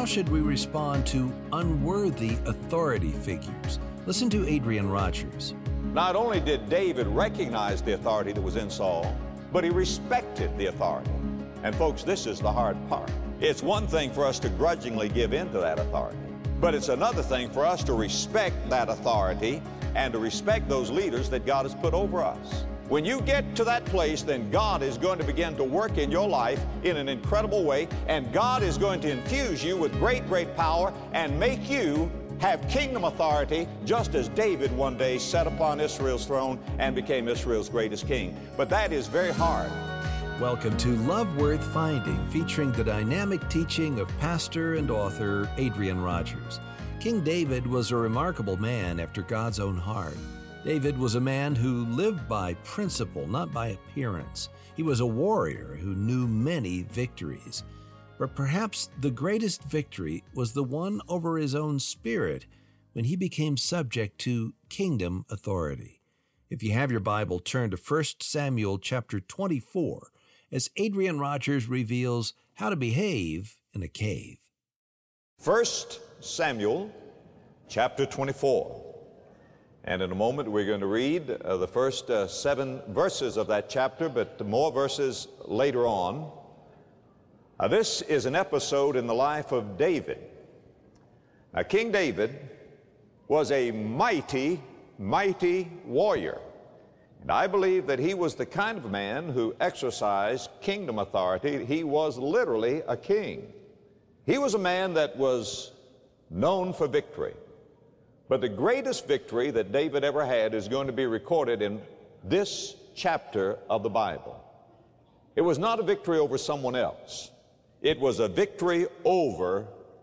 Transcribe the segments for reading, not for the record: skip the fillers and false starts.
should we respond to unworthy authority figures? Listen to Adrian Rogers. Not only did David recognize the authority that was in Saul, but he respected the authority. And folks, this is the hard part. It's one thing for us to grudgingly give in to that authority, but it's another thing for us to respect that authority and to respect those leaders that God has put over us. When you get to that place, then God is going to begin to work in your life in an incredible way, and God is going to infuse you with great, great power and make you have kingdom authority, just as David one day sat upon Israel's throne and became Israel's greatest king. But that is very hard. Welcome to Love Worth Finding, featuring the dynamic teaching of pastor and author Adrian Rogers. King David was a remarkable man after God's own heart. David was a man who lived by principle, not by appearance. He was a warrior who knew many victories. But perhaps the greatest victory was the one over his own spirit when he became subject to kingdom authority. If you have your Bible, turn to 1 Samuel chapter 24, as Adrian Rogers reveals how to behave in a cave. 1 Samuel chapter 24. And in a moment, we're going to read the first 7 verses of that chapter, but more verses later on. This is an episode in the life of David. Now, King David was a mighty, mighty warrior. And I believe that he was the kind of man who exercised kingdom authority. He was literally a king. He was a man that was known for victory. But the greatest victory that David ever had is going to be recorded in this chapter of the Bible. It was not a victory over someone else. It was a victory over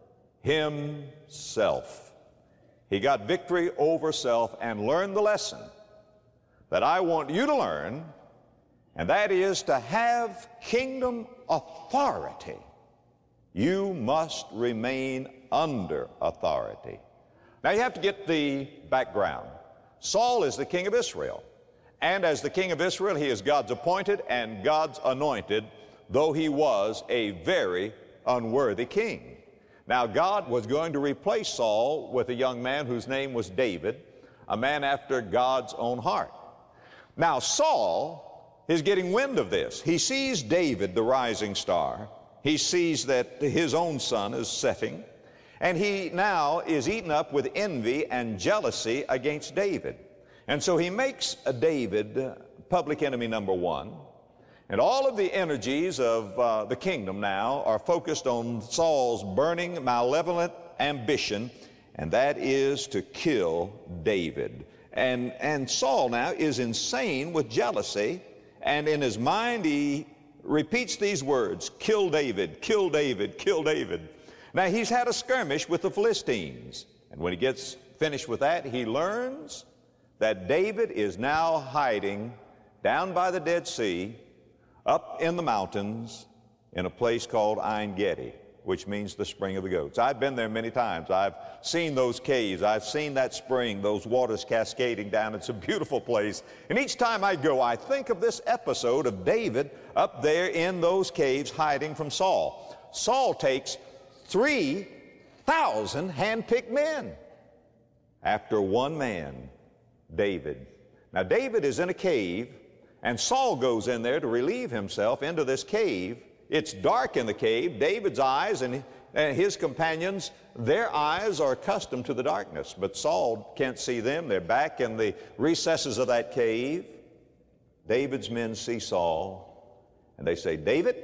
himself. He got victory over self and learned the lesson that I want you to learn, and that is to have kingdom authority. You must remain under authority. Now you have to get the background. Saul is the king of Israel. And as the king of Israel, he is God's appointed and God's anointed, though he was a very unworthy king. Now God was going to replace Saul with a young man whose name was David, a man after God's own heart. Now Saul is getting wind of this. He sees David, the rising star. He sees that his own sun is setting. And he now is eaten up with envy and jealousy against David. And so he makes David public enemy number one. And all of the energies of the kingdom now are focused on Saul's burning, malevolent ambition, and that is to kill David. And Saul now is insane with jealousy, and in his mind he repeats these words, kill David, kill David, kill David. Now, he's had a skirmish with the Philistines, and when he gets finished with that, he learns that David is now hiding down by the Dead Sea, up in the mountains, in a place called Ein Gedi, which means the spring of the goats. I've been there many times. I've seen those caves. I've seen that spring, those waters cascading down. It's a beautiful place. And each time I go, I think of this episode of David up there in those caves hiding from Saul. Saul takes 3,000 hand-picked men after one man, David. Now, David is in a cave, and Saul goes in there to relieve himself into this cave. It's dark in the cave. David's eyes and his companions, their eyes are accustomed to the darkness, but Saul can't see them. They're back in the recesses of that cave. David's men see Saul, and they say, David,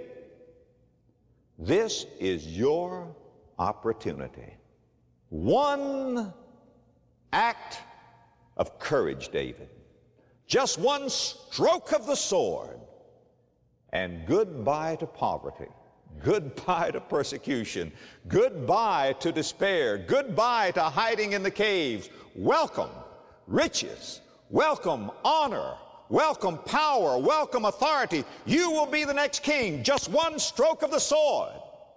this is your opportunity. One act of courage, David. Just one stroke of the sword, and goodbye to poverty, goodbye to persecution, goodbye to despair, goodbye to hiding in the caves. Welcome riches, welcome honor, welcome power, welcome authority. You will be the next king. Just one stroke of the sword.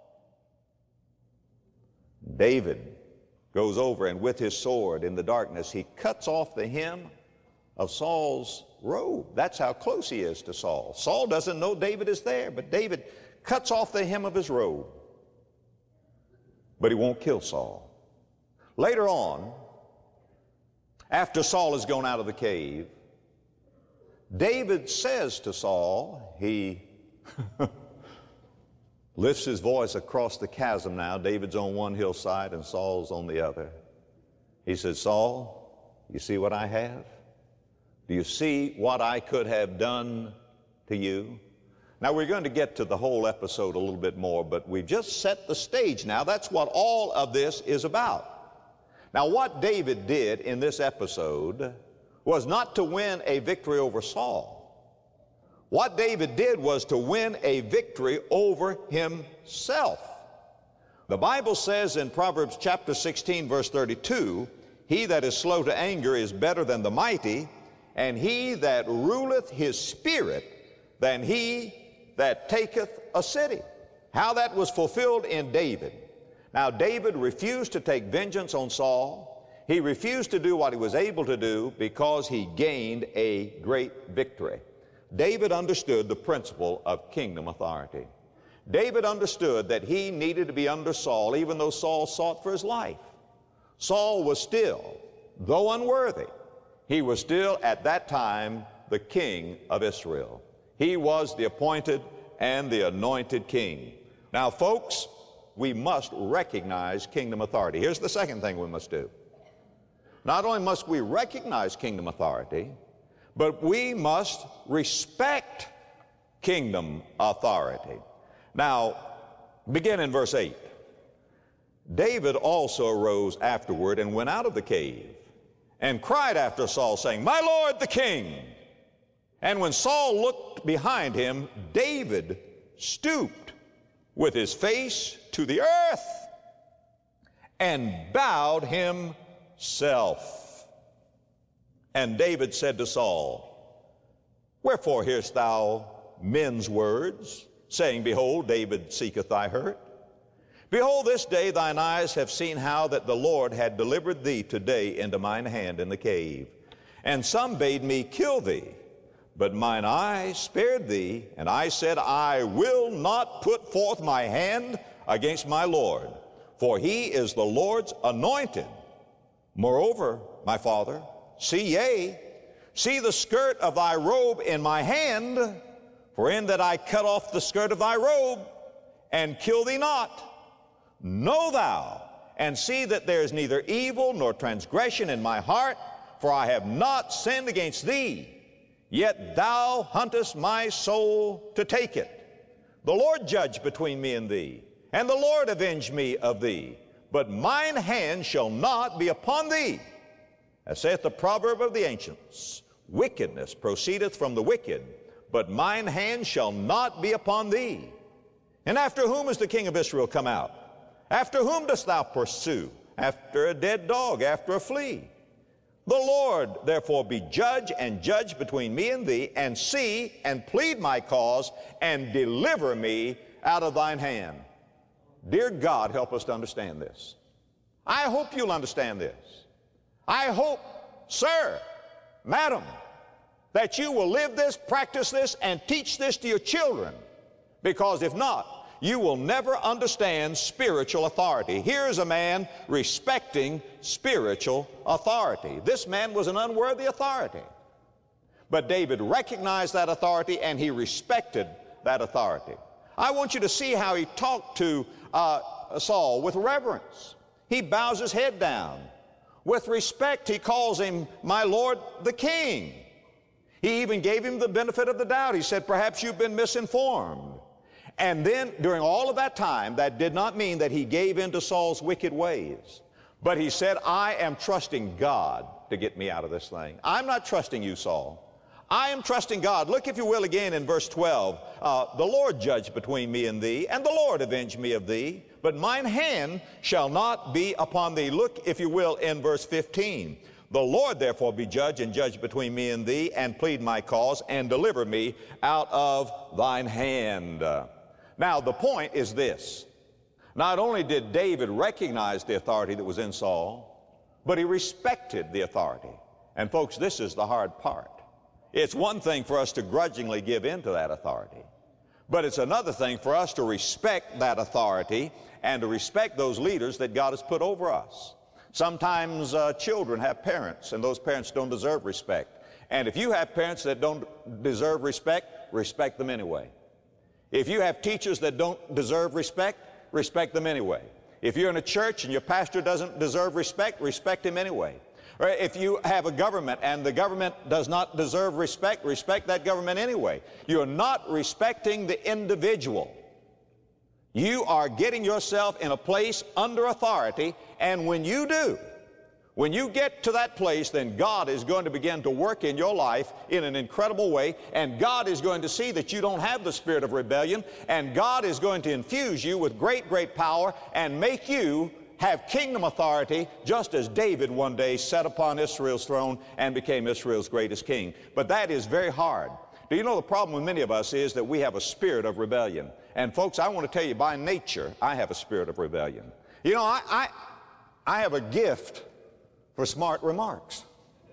David goes over, and with his sword in the darkness, he cuts off the hem of Saul's robe. That's how close he is to Saul. Saul doesn't know David is there, but David cuts off the hem of his robe. but he won't kill Saul. Later on, after Saul has gone out of the cave, David says to Saul, he lifts his voice across the chasm now. David's on one hillside and Saul's on the other. He said, Saul, you see what I have? Do you see what I could have done to you? Now, we're going to get to the whole episode a little bit more, but we've just set the stage now. That's what all of this is about. Now, what David did in this episode was not to win a victory over Saul. What David did was to win a victory over himself. The Bible says in Proverbs chapter 16, verse 32, he that is slow to anger is better than the mighty, and he that ruleth his spirit than he that taketh a city. How that was fulfilled in David. Now, David refused to take vengeance on Saul. He refused to do what he was able to do because he gained a great victory. David understood the principle of kingdom authority. David understood that he needed to be under Saul even though Saul sought for his life. Saul was still, though unworthy, he was still at that time the king of Israel. He was the appointed and the anointed king. Now, folks, we must recognize kingdom authority. Here's the second thing we must do. Not only must we recognize kingdom authority, but we must respect kingdom authority. Now, begin in verse 8. David also arose afterward and went out of the cave and cried after Saul, saying, My Lord the king. And when Saul looked behind him, David stooped with his face to the earth and bowed himself. And David said to Saul, Wherefore hearest thou men's words, saying, Behold, David seeketh thy hurt? Behold, this day thine eyes have seen how that the Lord had delivered thee today into mine hand in the cave. And some bade me kill thee, but mine eye spared thee, and I said, I will not put forth my hand against my Lord, for he is the Lord's anointed. Moreover, my father, see the skirt of thy robe in my hand, for in that I cut off the skirt of thy robe, and kill thee not. Know thou, and see that there is neither evil nor transgression in my heart, for I have not sinned against thee. Yet thou huntest my soul to take it. The Lord judge between me and thee, and the Lord avenge me of thee. But mine hand shall not be upon thee. As saith the proverb of the ancients, wickedness proceedeth from the wicked, but mine hand shall not be upon thee. And after whom is the king of Israel come out? After whom dost thou pursue? After a dead dog, after a flea. The Lord therefore be judge and judge between me and thee, and see and plead my cause, and deliver me out of thine hand. Dear God, help us to understand this. I hope you'll understand this. I hope, sir, madam, that you will live this, practice this, and teach this to your children, because if not, you will never understand spiritual authority. Here's a man respecting spiritual authority. This man was an unworthy authority. But David recognized that authority and he respected that authority. I want you to see how he talked to Saul with reverence. He bows his head down. With respect, he calls him, My Lord the King. He even gave him the benefit of the doubt. He said, perhaps you've been misinformed. And then, during all of that time, that did not mean that he gave in to Saul's wicked ways. But he said, I am trusting God to get me out of this thing. I'm not trusting you, Saul. I am trusting God. Look, if you will, again in verse 12. The Lord judge between me and thee, and the Lord avenge me of thee, but mine hand shall not be upon thee. Look, if you will, in verse 15. The Lord therefore be judge and judge between me and thee, and plead my cause, and deliver me out of thine hand. Now, the point is this. Not only did David recognize the authority that was in Saul, but he respected the authority. And folks, this is the hard part. It's one thing for us to grudgingly give in to that authority. But it's another thing for us to respect that authority and to respect those leaders that God has put over us. Sometimes children have parents, and those parents don't deserve respect. And if you have parents that don't deserve respect, respect them anyway. If you have teachers that don't deserve respect, respect them anyway. If you're in a church and your pastor doesn't deserve respect, respect him anyway. Or if you have a government and the government does not deserve respect, respect that government anyway. You're not respecting the individual. You are getting yourself in a place under authority, and when you do, when you get to that place, then God is going to begin to work in your life in an incredible way, and God is going to see that you don't have the spirit of rebellion, and God is going to infuse you with great, great power and make you have kingdom authority, just as David one day sat upon Israel's throne and became Israel's greatest king. But that is very hard. Do you know the problem with many of us is that we have a spirit of rebellion? And folks, I want to tell you, by nature, I have a spirit of rebellion. You know, I have a gift for smart remarks.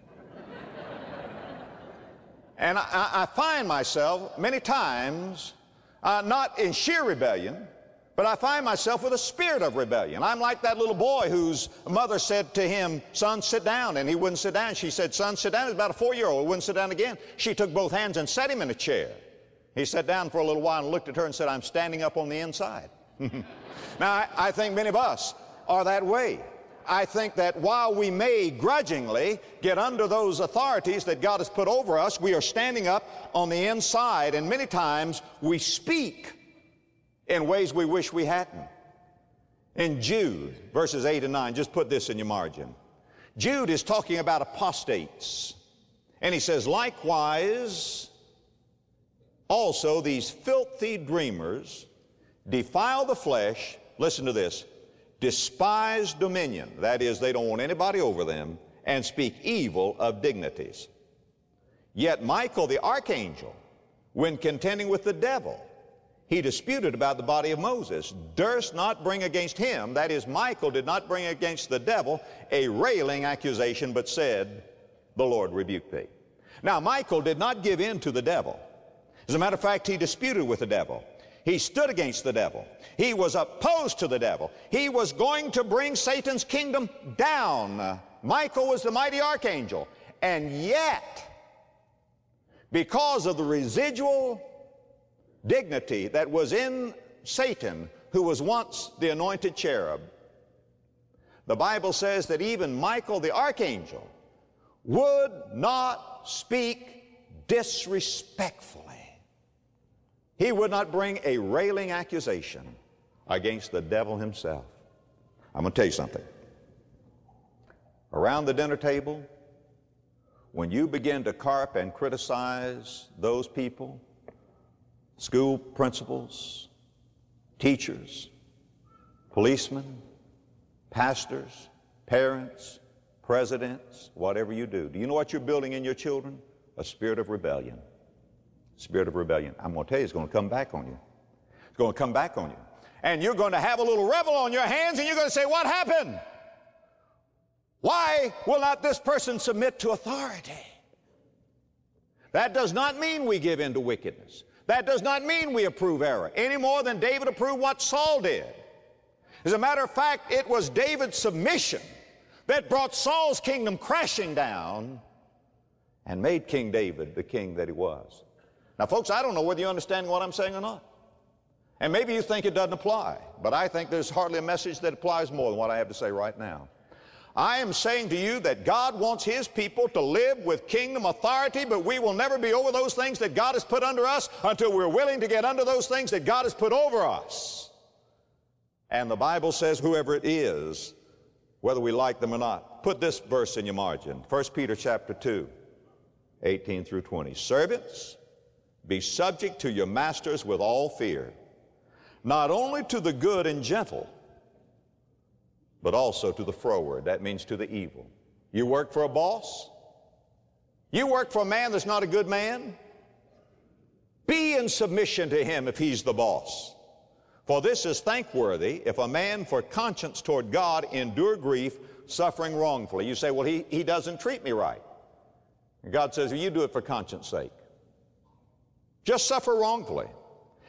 And I find myself many times not in sheer rebellion, but I find myself with a spirit of rebellion. I'm like that little boy whose mother said to him, "Son, sit down," and he wouldn't sit down. She said, "Son, sit down." He was about a 4-year-old, wouldn't sit down again. She took both hands and set him in a chair. He sat down for a little while and looked at her and said, "I'm standing up on the inside." Now, I think many of us are that way. I think that while we may grudgingly get under those authorities that God has put over us, we are standing up on the inside, and many times we speak in ways we wish we hadn't. In Jude, verses 8 and 9, just put this in your margin. Jude is talking about apostates, and he says, "Likewise, also these filthy dreamers defile the flesh," listen to this, "despise dominion," that is, they don't want anybody over them, "and speak evil of dignities. Yet Michael the archangel, when contending with the devil, he disputed about the body of Moses, durst not bring against him," that is, Michael did not bring against the devil, "a railing accusation, but said, The Lord rebuke thee." Now, Michael did not give in to the devil. As a matter of fact, he disputed with the devil. He stood against the devil. He was opposed to the devil. He was going to bring Satan's kingdom down. Michael was the mighty archangel. And yet, because of the residual dignity that was in Satan, who was once the anointed cherub, the Bible says that even Michael the archangel would not speak disrespectfully. He would not bring a railing accusation against the devil himself. I'm going to tell you something. Around the dinner table, when you begin to carp and criticize those people, school principals, teachers, policemen, pastors, parents, presidents, whatever you do you know what you're building in your children? A spirit of rebellion. Spirit of rebellion. I'm going to tell you, it's going to come back on you. It's going to come back on you. And you're going to have a little rebel on your hands, and you're going to say, "What happened? Why will not this person submit to authority?" That does not mean we give in to wickedness. That does not mean we approve error, any more than David approved what Saul did. As a matter of fact, it was David's submission that brought Saul's kingdom crashing down and made King David the king that he was. Now, folks, I don't know whether you understand what I'm saying or not. And maybe you think it doesn't apply, but I think there's hardly a message that applies more than what I have to say right now. I am saying to you that God wants His people to live with kingdom authority, but we will never be over those things that God has put under us until we're willing to get under those things that God has put over us. And the Bible says whoever it is, whether we like them or not. Put this verse in your margin. 1 Peter chapter 2, 18 through 20. "Servants, be subject to your masters with all fear, not only to the good and gentle, but also to the froward." That means to the evil. You work for a boss? You work for a man that's not a good man? Be in submission to him if he's the boss. "For this is thankworthy, if a man for conscience toward God endure grief, suffering wrongfully." You say, "Well, he doesn't treat me right." And God says, "Well, you do it for conscience sake. Just suffer wrongfully.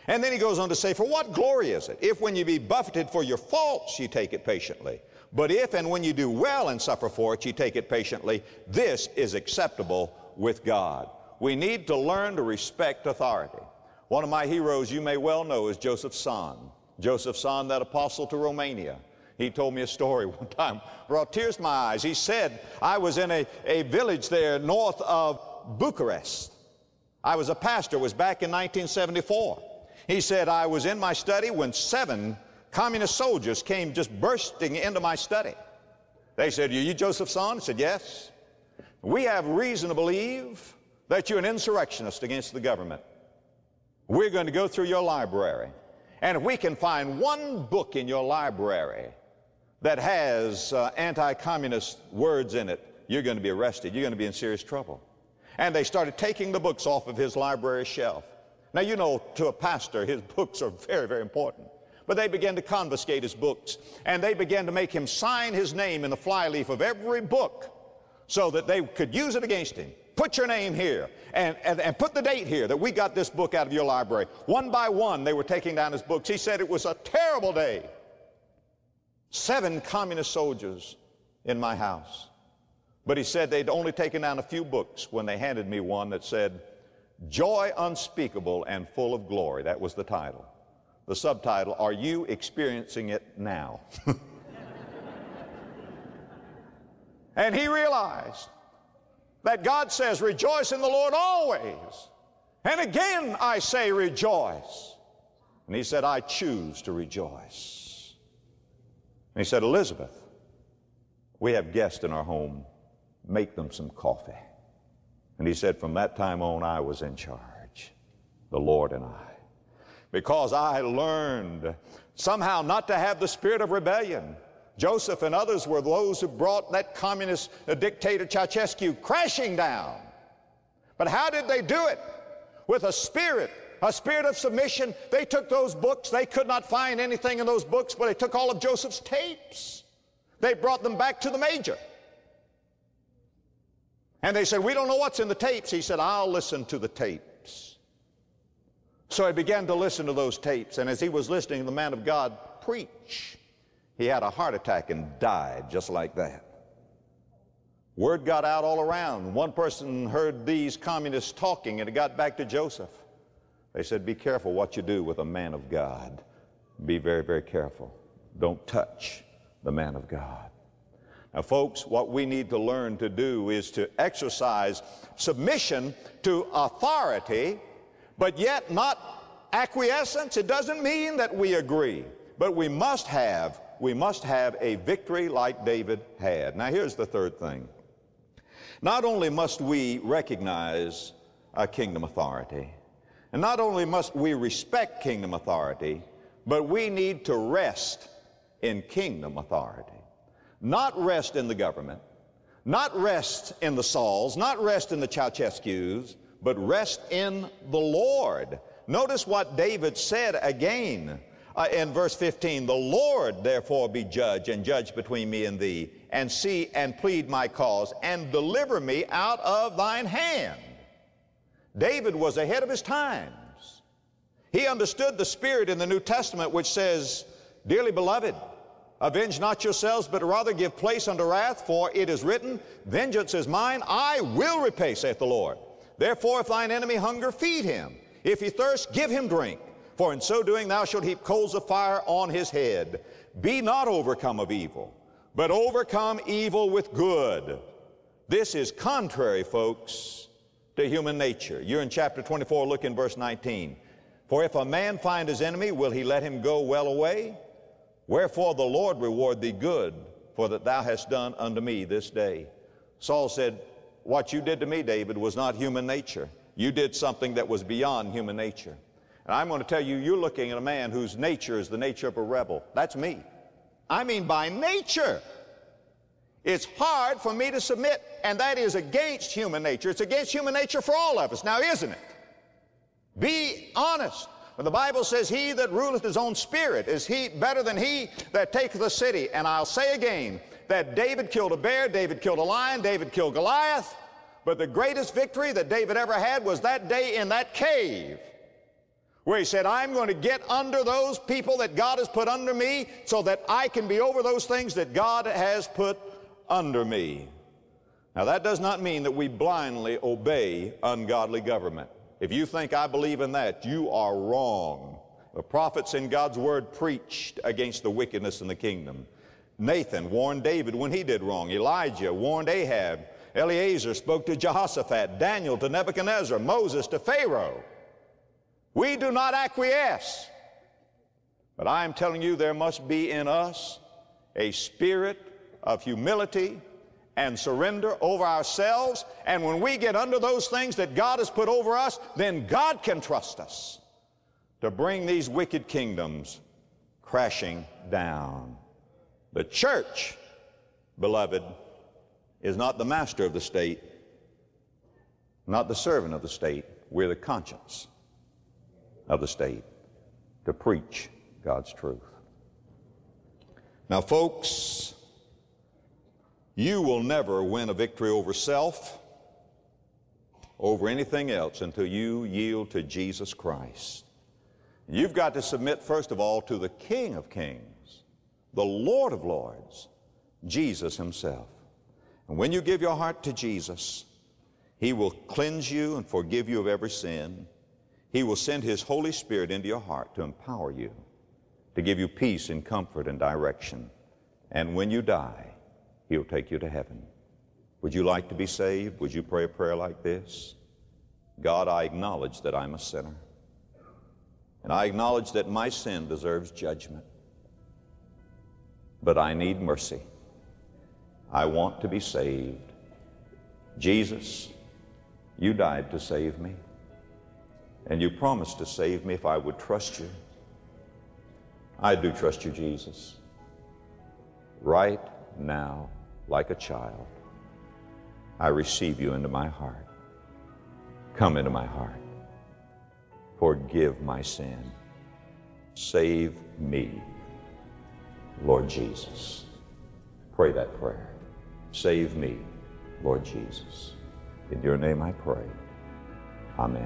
And then he goes on to say, for what glory is it, if when you be buffeted for your faults, you take it patiently? But if and when you do well and suffer for it, you take it patiently, this is acceptable with God. We need to learn to respect authority. One of my heroes you may well know is Joseph Tson. Joseph Tson, that apostle to Romania. He told me a story one time, brought tears to my eyes. He said, I was in a village there north of Bucharest. I was a pastor, was back in 1974. He said, I was in my study when 7 communist soldiers came just bursting into my study. They said, are you Joseph Tson? I said, yes. We have reason to believe that you're an insurrectionist against the government. We're going to go through your library. And if we can find one book in your library that has anti-communist words in it, you're going to be arrested. You're going to be in serious trouble. And they started taking the books off of his library shelf. Now, you know, to a pastor, his books are very, very important. But they began to confiscate his books, and they began to make him sign his name in the flyleaf of every book so that they could use it against him. Put your name here, and put the date here that we got this book out of your library. One by one, they were taking down his books. He said it was a terrible day. 7 communist soldiers in my house. But he said they'd only taken down a few books when they handed me one that said, Joy Unspeakable and Full of Glory. That was the title. The subtitle, Are You Experiencing It Now? And he realized that God says, rejoice in the Lord always. And again I say rejoice. And he said, I choose to rejoice. And he said, Elizabeth, we have guests in our home. Make them some coffee. And he said, from that time on, I was in charge, the Lord and I. Because I learned somehow not to have the spirit of rebellion. Joseph and others were those who brought that communist dictator Ceausescu crashing down. But how did they do it? With a spirit of submission. They took those books. They could not find anything in those books, but they took all of Joseph's tapes. They brought them back to the major. And they said, we don't know what's in the tapes. He said, I'll listen to the tapes. So he began to listen to those tapes. And as he was listening to the man of God preach, he had a heart attack and died just like that. Word got out all around. One person heard these communists talking, and it got back to Joseph. They said, be careful what you do with a man of God. Be very, very careful. Don't touch the man of God. Now, folks, what we need to learn to do is to exercise submission to authority, but yet not acquiescence. It doesn't mean that we agree, but we must have a victory like David had. Now, here's the third thing. Not only must we recognize a kingdom authority, and not only must we respect kingdom authority, but we need to rest in kingdom authority. Not rest in the government, not rest in the Sauls, not rest in the Ceausescus, but rest in the Lord. Notice what David said again in verse 15, the Lord therefore be judge and judge between me and thee, and see and plead my cause, and deliver me out of thine hand. David was ahead of his times. He understood the spirit in the New Testament which says, dearly beloved, avenge not yourselves, but rather give place unto wrath, for it is written, vengeance is mine, I will repay, saith the Lord. Therefore, if thine enemy hunger, feed him. If he thirst, give him drink. For in so doing thou shalt heap coals of fire on his head. Be not overcome of evil, but overcome evil with good. This is contrary, folks, to human nature. You're in chapter 24, look in verse 19. For if a man find his enemy, will he let him go well away? Wherefore the Lord reward thee good, for that thou hast done unto me this day. Saul said, what you did to me, David, was not human nature. You did something that was beyond human nature. And I'm going to tell you, you're looking at a man whose nature is the nature of a rebel. That's me. I mean, by nature. It's hard for me to submit, and that is against human nature. It's against human nature for all of us. Now, isn't it? Be honest. When the Bible says, he that ruleth his own spirit is he better than he that taketh a city. And I'll say again that David killed a bear, David killed a lion, David killed Goliath. But the greatest victory that David ever had was that day in that cave where he said, I'm going to get under those people that God has put under me so that I can be over those things that God has put under me. Now, that does not mean that we blindly obey ungodly government. If you think I believe in that, you are wrong. The prophets in God's Word preached against the wickedness in the kingdom. Nathan warned David when he did wrong. Elijah warned Ahab. Eliezer spoke to Jehoshaphat. Daniel to Nebuchadnezzar. Moses to Pharaoh. We do not acquiesce. But I am telling you, there must be in us a spirit of humility and surrender over ourselves. And when we get under those things that God has put over us, then God can trust us to bring these wicked kingdoms crashing down. The church, beloved, is not the master of the state, not the servant of the state. We're the conscience of the state to preach God's truth. Now, folks, you will never win a victory over self, over anything else, until you yield to Jesus Christ. You've got to submit, first of all, to the King of Kings, the Lord of Lords, Jesus himself. And when you give your heart to Jesus, he will cleanse you and forgive you of every sin. He will send his Holy Spirit into your heart to empower you, to give you peace and comfort and direction. And when you die, he'll take you to heaven. Would you like to be saved? Would you pray a prayer like this? God, I acknowledge that I'm a sinner. And I acknowledge that my sin deserves judgment. But I need mercy. I want to be saved. Jesus, you died to save me. And you promised to save me if I would trust you. I do trust you, Jesus. Right now, like a child, I receive you into my heart. Come into my heart. Forgive my sin. Save me, Lord Jesus. Pray that prayer. Save me, Lord Jesus. In your name I pray. Amen.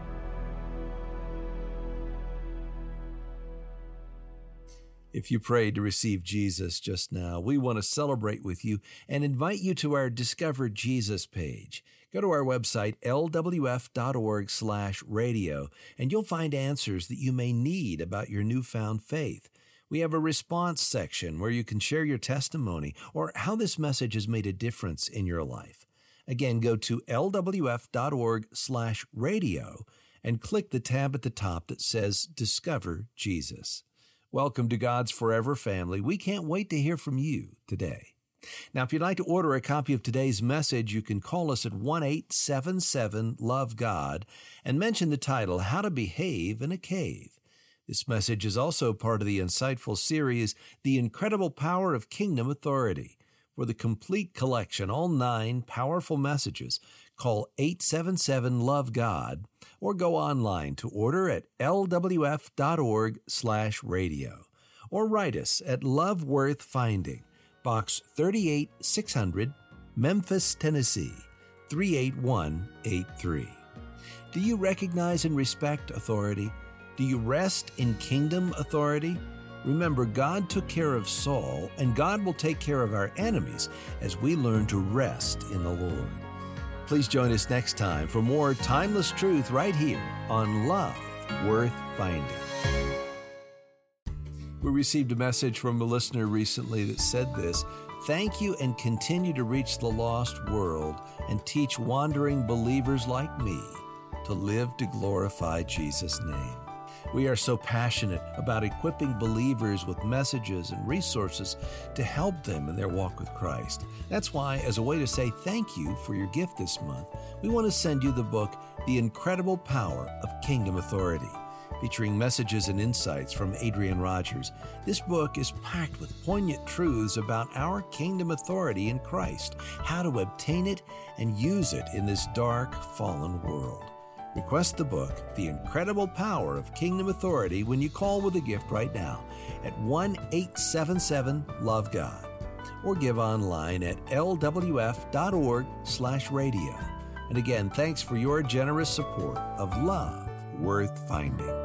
If you prayed to receive Jesus just now, we want to celebrate with you and invite you to our Discover Jesus page. Go to our website, lwf.org/radio, and you'll find answers that you may need about your newfound faith. We have a response section where you can share your testimony or how this message has made a difference in your life. Again, go to lwf.org/radio and click the tab at the top that says Discover Jesus. Welcome to God's Forever Family. We can't wait to hear from you today. Now, if you'd like to order a copy of today's message, you can call us at 1-877-LOVE-GOD and mention the title, How to Behave in a Cave. This message is also part of the insightful series, The Incredible Power of Kingdom Authority. For the complete collection, all 9 powerful messages, call 877-LOVE-GOD or go online to order at lwf.org/radio or write us at Love Worth Finding, Box 38600, Memphis, Tennessee, 38183. Do you recognize and respect authority? Do you rest in kingdom authority? Remember, God took care of Saul, and God will take care of our enemies as we learn to rest in the Lord. Please join us next time for more timeless truth right here on Love Worth Finding. We received a message from a listener recently that said this: "Thank you and continue to reach the lost world and teach wandering believers like me to live to glorify Jesus' name." We are so passionate about equipping believers with messages and resources to help them in their walk with Christ. That's why, as a way to say thank you for your gift this month, we want to send you the book, The Incredible Power of Kingdom Authority, featuring messages and insights from Adrian Rogers. This book is packed with poignant truths about our kingdom authority in Christ, how to obtain it and use it in this dark, fallen world. Request the book, The Incredible Power of Kingdom Authority, when you call with a gift right now at 1-877-LOVE-GOD or give online at lwf.org/radio. And again, thanks for your generous support of Love Worth Finding.